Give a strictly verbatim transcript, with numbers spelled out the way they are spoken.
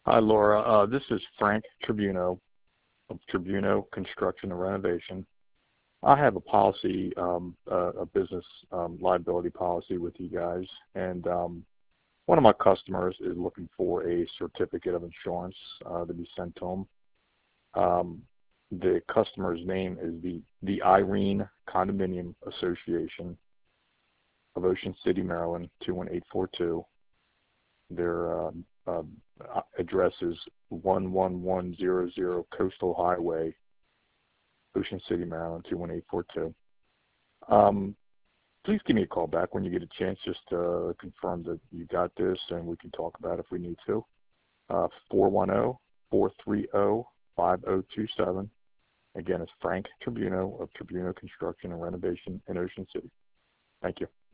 Hi, Laura. Uh, this is Frank Tribuno of Tribuno Construction and Renovation. I have a policy, um, uh, a business um, liability policy with you guys, and um, one of my customers is looking for a certificate of insurance uh, to be sent to him. Um, the customer's name is the, the Irene Condominium Association of Ocean City, Maryland, two one eight four two. Their um, um, address is one one one zero zero Coastal Highway, Ocean City, Maryland, two one eight four two. Um, please give me a call back when you get a chance just to confirm that you got this, and we can talk about it if we need to. Uh, four one zero, four three zero, five zero two seven. Again, it's Frank Tribuno of Tribuno Construction and Renovation in Ocean City. Thank you.